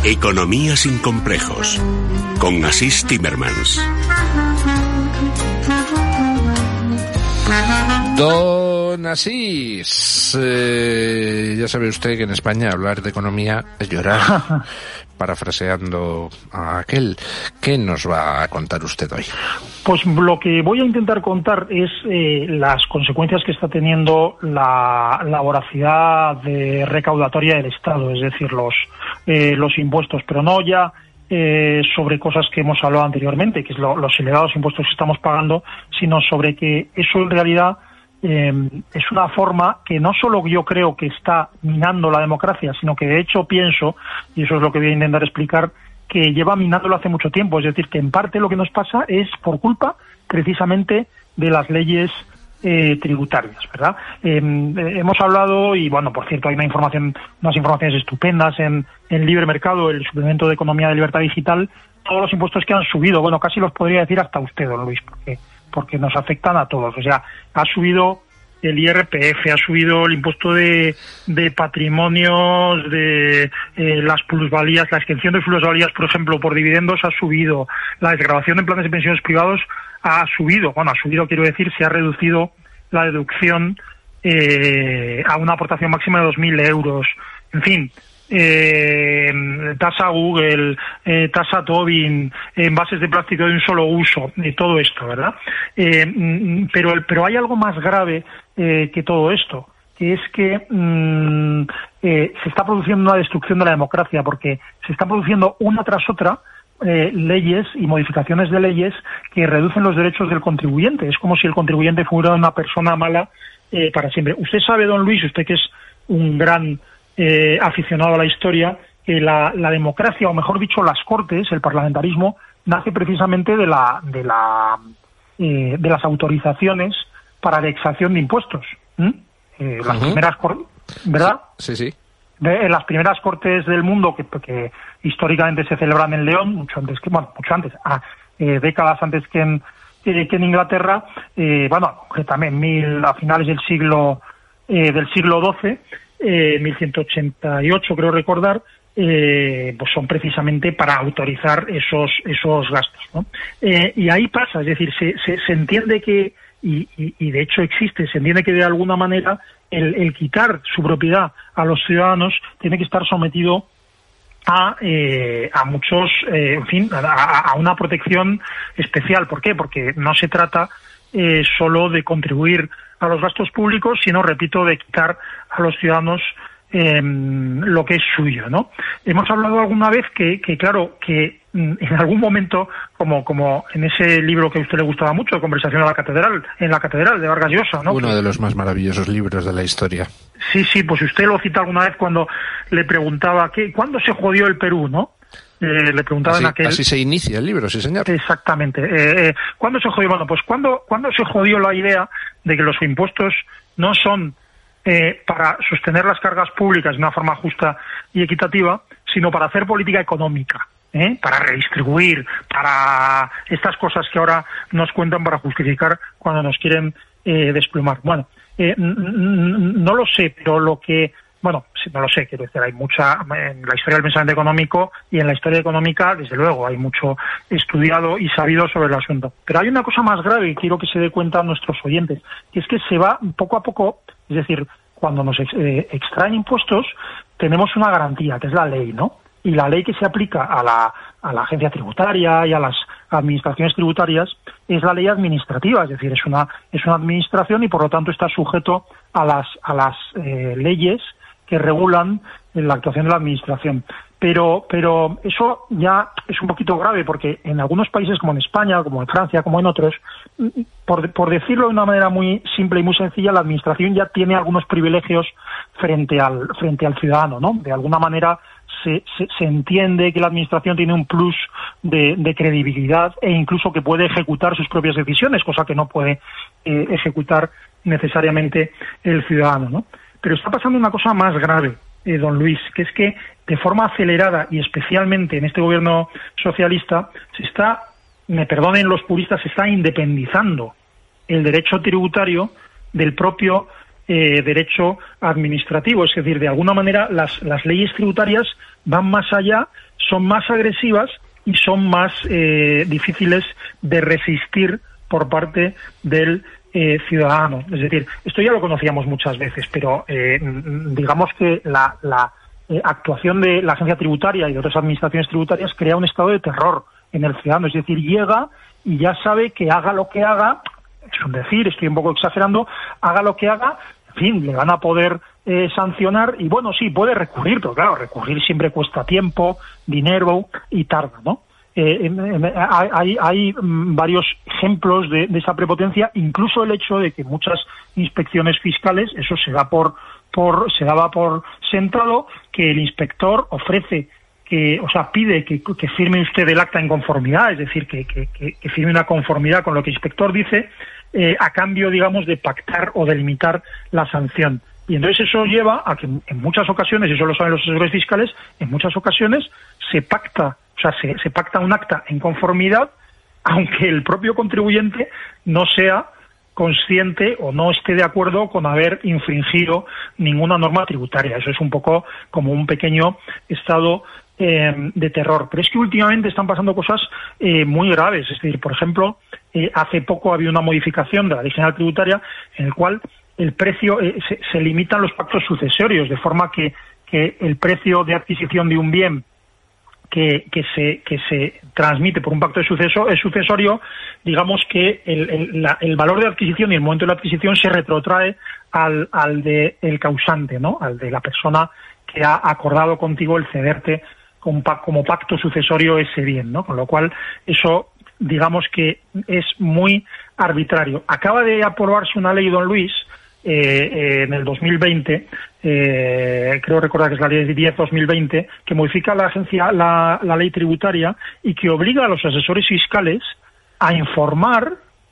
Economía sin complejos, con Asís Timmermans. Don Asís, ya sabe usted que en España hablar de economía es llorar, parafraseando a aquel. ¿Qué nos va a contar usted hoy? Pues lo que voy a intentar contar es las consecuencias que está teniendo la voracidad recaudatoria del Estado, es decir, los impuestos, pero no ya sobre cosas que hemos hablado anteriormente, que es los elevados impuestos que estamos pagando, sino sobre que eso en realidad es una forma que no solo yo creo que está minando la democracia, sino que de hecho pienso, y eso es lo que voy a intentar explicar, que lleva minándolo hace mucho tiempo. Es decir, que en parte lo que nos pasa es por culpa precisamente de las leyes tributarias, ¿verdad? Hemos hablado, y bueno, por cierto, hay unas informaciones estupendas en Libre Mercado, el suplemento de Economía de Libertad Digital, todos los impuestos que han subido, bueno, casi los podría decir hasta usted, don Luis, porque nos afectan a todos. O sea, ha subido el IRPF, ha subido el impuesto de patrimonios, de las plusvalías, la exención de plusvalías, por ejemplo, por dividendos ha subido, la desgravación en planes de pensiones privados ha subido, quiero decir, se ha reducido la deducción a una aportación máxima de 2.000 euros, en fin, tasa Google, tasa Tobin, envases de plástico de un solo uso, todo esto, ¿verdad? Pero hay algo más grave que todo esto, que es que se está produciendo una destrucción de la democracia, porque se están produciendo una tras otra leyes y modificaciones de leyes que reducen los derechos del contribuyente. Es como si el contribuyente fuera una persona mala para siempre. Usted sabe, don Luis, usted que es un gran aficionado a la historia, que la democracia, o mejor dicho, las Cortes, el parlamentarismo, nace precisamente de las autorizaciones para la exacción de impuestos. Las primeras, ¿verdad? Sí. Las primeras Cortes del mundo que históricamente se celebran en León, mucho antes, décadas antes que en Inglaterra, que también a finales del siglo XII, 1188 creo recordar, pues son precisamente para autorizar esos gastos, ¿no? Y ahí pasa, es decir, se entiende que, y de hecho se entiende que de alguna manera el quitar su propiedad a los ciudadanos tiene que estar sometido a muchos, a una protección especial. ¿Por qué? Porque no se trata solo de contribuir a los gastos públicos, sino, repito, de quitar a los ciudadanos lo que es suyo, ¿no? Hemos hablado alguna vez que en algún momento, como en ese libro que a usted le gustaba mucho, Conversación en la Catedral de Vargas Llosa, ¿no? Uno de los más maravillosos libros de la historia. Sí, pues usted lo cita alguna vez cuando le preguntaba ¿cuándo se jodió el Perú, no? Le preguntaban así se inicia el libro, sí señor. Exactamente. ¿Cuándo se jodió? Bueno, pues ¿cuándo se jodió la idea de que los impuestos no son para sostener las cargas públicas de una forma justa y equitativa, sino para hacer política económica, para redistribuir, para estas cosas que ahora nos cuentan para justificar cuando nos quieren desplumar? Bueno, no lo sé, pero no lo sé, quiero decir, hay mucha, en la historia del pensamiento económico y en la historia económica, desde luego, hay mucho estudiado y sabido sobre el asunto. Pero hay una cosa más grave y quiero que se dé cuenta nuestros oyentes, que es que se va poco a poco, es decir, cuando nos extraen impuestos, tenemos una garantía, que es la ley, ¿no? Y la ley que se aplica a la agencia tributaria y a las administraciones tributarias es la ley administrativa, es decir, es una administración y por lo tanto está sujeto a las leyes que regulan la actuación de la administración. Pero eso ya es un poquito grave, porque en algunos países, como en España, como en Francia, como en otros, por decirlo de una manera muy simple y muy sencilla, la administración ya tiene algunos privilegios frente al ciudadano, ¿no? De alguna manera se entiende que la administración tiene un plus de credibilidad e incluso que puede ejecutar sus propias decisiones, cosa que no puede ejecutar necesariamente el ciudadano, ¿no? Pero está pasando una cosa más grave, don Luis, que es que de forma acelerada y especialmente en este gobierno socialista me perdonen los puristas, se está independizando el derecho tributario del propio derecho administrativo. Es decir, de alguna manera las leyes tributarias van más allá, son más agresivas y son más difíciles de resistir por parte del ciudadano. Es decir, esto ya lo conocíamos muchas veces, pero digamos que la actuación de la agencia tributaria y de otras administraciones tributarias crea un estado de terror en el ciudadano. Es decir, llega y ya sabe que haga lo que haga, es un decir, estoy un poco exagerando, haga lo que haga, en fin, le van a poder sancionar y bueno, sí, puede recurrir, pero claro, recurrir siempre cuesta tiempo, dinero y tarda, ¿no? Hay varios ejemplos de esa prepotencia, incluso el hecho de que muchas inspecciones fiscales, eso se daba por sentado, que el inspector ofrece pide que firme usted el acta en conformidad, es decir, que firme una conformidad con lo que el inspector dice, a cambio, digamos, de pactar o de limitar la sanción. Y entonces eso lleva a que en muchas ocasiones, eso lo saben los asesores fiscales, en muchas ocasiones se pacta un acta en conformidad, aunque el propio contribuyente no sea consciente o no esté de acuerdo con haber infringido ninguna norma tributaria. Eso es un poco como un pequeño estado de terror. Pero es que últimamente están pasando cosas muy graves. Es decir, por ejemplo, hace poco había una modificación de la Ley General Tributaria en el cual el precio se limitan los pactos sucesorios, de forma que el precio de adquisición de un bien que se transmite por un pacto de sucesorio, digamos que el valor de adquisición y el momento de la adquisición se retrotrae al de el causante, ¿no? Al de la persona que ha acordado contigo el cederte como pacto sucesorio ese bien, ¿no? Con lo cual, eso, digamos que es muy arbitrario. Acaba de aprobarse una ley, don Luis, en el 2020, creo recordar que es la ley 10-2020, que modifica la ley tributaria y que obliga a los asesores fiscales a informar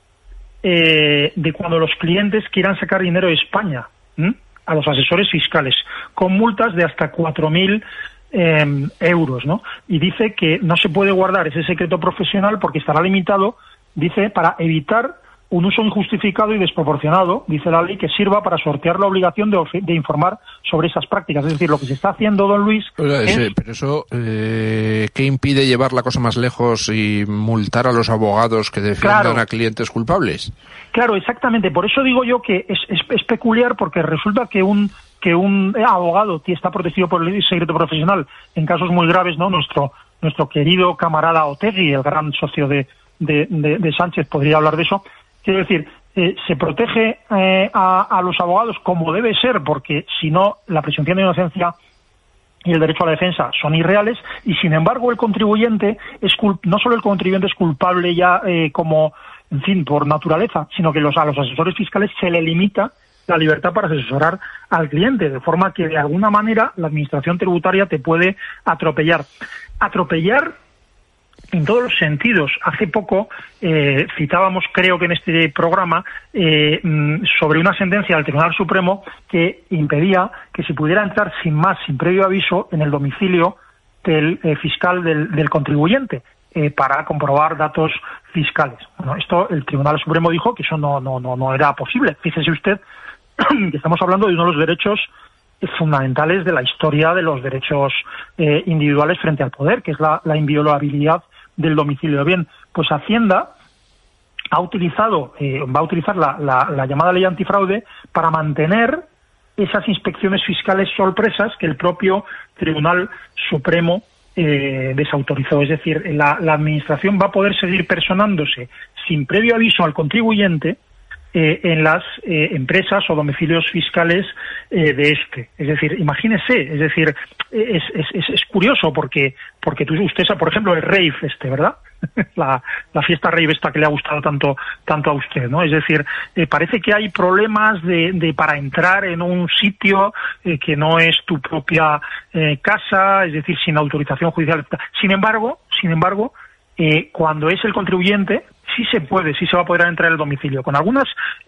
de cuando los clientes quieran sacar dinero de España, a los asesores fiscales, con multas de hasta 4.000 euros, ¿no? Y dice que no se puede guardar ese secreto profesional porque estará limitado, dice, para evitar un uso injustificado y desproporcionado, dice la ley, que sirva para sortear la obligación de informar sobre esas prácticas. Es decir, lo que se está haciendo, don Luis... Pero eso, ¿qué impide llevar la cosa más lejos y multar a los abogados que defiendan a clientes culpables? Claro, exactamente. Por eso digo yo que es peculiar, porque resulta que un abogado está protegido por el secreto profesional en casos muy graves, ¿no? Nuestro querido camarada Otegi, el gran socio de Sánchez, podría hablar de eso. Quiero decir, se protege a los abogados como debe ser, porque si no, la presunción de inocencia y el derecho a la defensa son irreales, y sin embargo el contribuyente no solo el contribuyente es culpable ya como, en fin, por naturaleza, sino que a los asesores fiscales se le limita la libertad para asesorar al cliente, de forma que de alguna manera la administración tributaria te puede atropellar en todos los sentidos. Hace poco citábamos, creo que en este programa, sobre una sentencia del Tribunal Supremo que impedía que se pudiera entrar sin previo aviso en el domicilio del fiscal del contribuyente para comprobar datos fiscales. Bueno, esto el Tribunal Supremo dijo que eso no era posible. Fíjese usted que estamos hablando de uno de los derechos fundamentales de la historia de los derechos individuales frente al poder, que es la inviolabilidad del domicilio. Bien, pues Hacienda va a utilizar la llamada ley antifraude para mantener esas inspecciones fiscales sorpresas que el propio Tribunal Supremo desautorizó. Es decir, la administración va a poder seguir personándose sin previo aviso al contribuyente en las empresas o domicilios fiscales de este. Es decir, imagínese, es decir, es curioso porque usted sabe, por ejemplo, el rave ¿verdad? la fiesta rave esta que le ha gustado tanto a usted, ¿no? Es decir, parece que hay problemas para entrar en un sitio que no es tu propia casa, es decir, sin autorización judicial. Sin embargo, cuando es el contribuyente, sí se va a poder entrar en el domicilio con algunos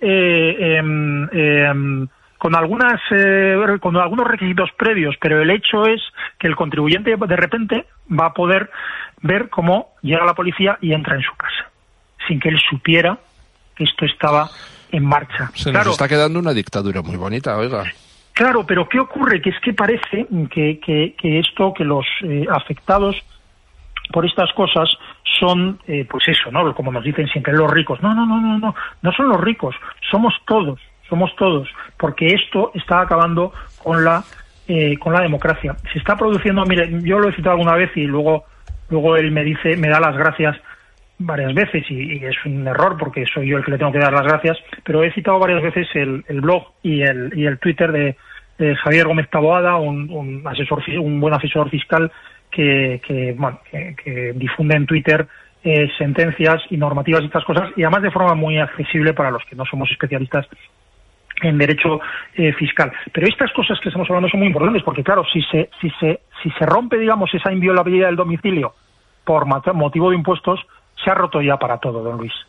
requisitos previos, pero el hecho es que el contribuyente de repente va a poder ver cómo llega la policía y entra en su casa, sin que él supiera que esto estaba en marcha. Se nos está quedando una dictadura muy bonita, oiga. Claro, pero ¿qué ocurre? Que es que parece que los afectados por estas cosas son, pues eso, ¿no? Como nos dicen siempre, los ricos. No son los ricos, somos todos, porque esto está acabando con la democracia. Se está produciendo, mire, yo lo he citado alguna vez y luego él me da las gracias varias veces y es un error porque soy yo el que le tengo que dar las gracias, pero he citado varias veces el blog y el Twitter de Javier Gómez Taboada, un buen asesor fiscal que difunde en Twitter sentencias y normativas y estas cosas, y además de forma muy accesible para los que no somos especialistas en derecho fiscal. Pero estas cosas que estamos hablando son muy importantes porque, claro, si se rompe, digamos, esa inviolabilidad del domicilio por motivo de impuestos, se ha roto ya para todo, don Luis.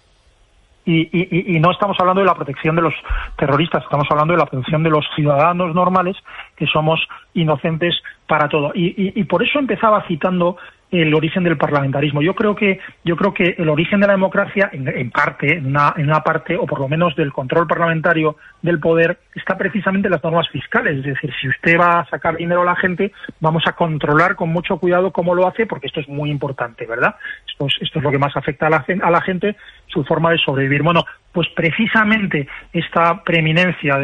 Y no estamos hablando de la protección de los terroristas, estamos hablando de la protección de los ciudadanos normales, que somos inocentes para todo. Y por eso empezaba citando el origen del parlamentarismo. Yo creo que el origen de la democracia, en una parte, o por lo menos del control parlamentario del poder, está precisamente en las normas fiscales. Es decir, si usted va a sacar dinero a la gente, vamos a controlar con mucho cuidado cómo lo hace, porque esto es muy importante, ¿verdad? Esto es lo que más afecta a la gente, su forma de sobrevivir. Bueno, pues precisamente esta preeminencia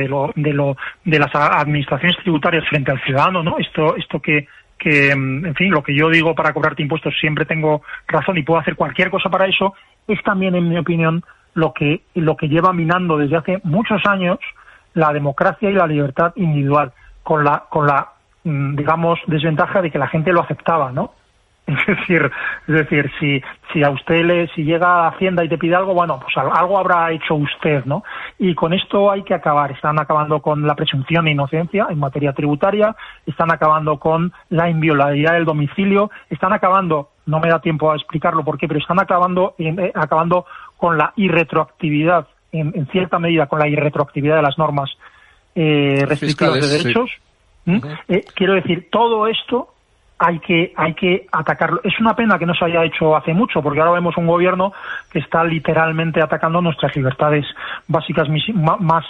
de las administraciones tributarias frente al ciudadano, ¿no? Esto que en fin, lo que yo digo para cobrarte impuestos siempre tengo razón y puedo hacer cualquier cosa para eso, es también, en mi opinión, lo que lleva minando desde hace muchos años la democracia y la libertad individual, con la digamos, desventaja de que la gente lo aceptaba, ¿no? Es decir, si a usted si llega a Hacienda y te pide algo, bueno, pues algo habrá hecho usted, ¿no? Y con esto hay que acabar. Están acabando con la presunción de inocencia en materia tributaria, están acabando con la inviolabilidad del domicilio, están acabando, no me da tiempo a explicarlo por qué, pero están acabando con la irretroactividad, en cierta medida, con la irretroactividad de las normas restrictivas de derechos. Sí. Quiero decir, todo esto hay que atacarlo. Es una pena que no se haya hecho hace mucho, porque ahora vemos un gobierno que está literalmente atacando nuestras libertades básicas más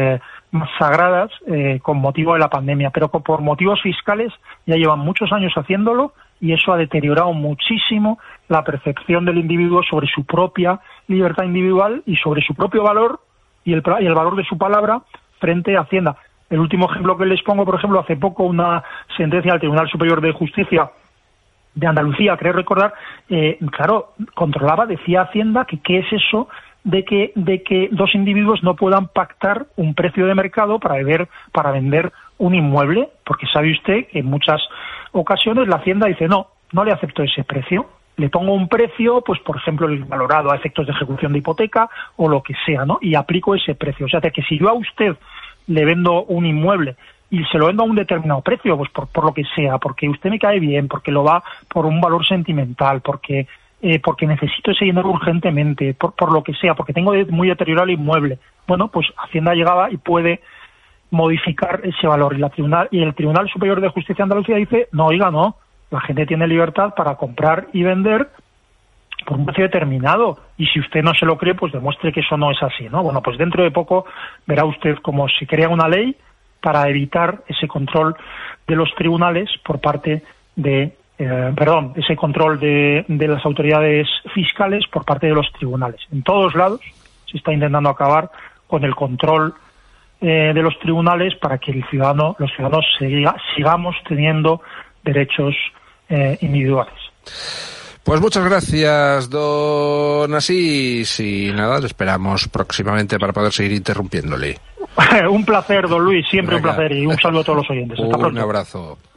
sagradas con motivo de la pandemia, pero por motivos fiscales ya llevan muchos años haciéndolo y eso ha deteriorado muchísimo la percepción del individuo sobre su propia libertad individual y sobre su propio valor y el valor de su palabra frente a Hacienda. El último ejemplo que les pongo, por ejemplo, hace poco una sentencia del Tribunal Superior de Justicia de Andalucía, creo recordar, claro, decía Hacienda que qué es eso de que dos individuos no puedan pactar un precio de mercado para vender un inmueble, porque sabe usted que en muchas ocasiones la Hacienda dice no le acepto ese precio, le pongo un precio, pues por ejemplo el valorado a efectos de ejecución de hipoteca o lo que sea, ¿no? Y aplico ese precio. O sea, que si yo a usted le vendo un inmueble y se lo vendo a un determinado precio, pues por lo que sea, porque usted me cae bien, porque lo va por un valor sentimental, porque necesito ese dinero urgentemente, por lo que sea, porque tengo muy deteriorado el inmueble. Bueno, pues Hacienda llegaba y puede modificar ese valor. Y el Tribunal Superior de Justicia de Andalucía dice, no, la gente tiene libertad para comprar y vender por un precio determinado, y si usted no se lo cree, pues demuestre que eso no es así, ¿no? Bueno, pues dentro de poco verá usted como se crea una ley para evitar ese control de los tribunales por parte ese control de las autoridades fiscales por parte de los tribunales. En todos lados se está intentando acabar con el control de los tribunales para que los ciudadanos sigamos teniendo derechos individuales. Pues muchas gracias, don Asís, y nada, le esperamos próximamente para poder seguir interrumpiéndole. Un placer, don Luis, siempre un placer, y un saludo a todos los oyentes. Hasta pronto. Un abrazo.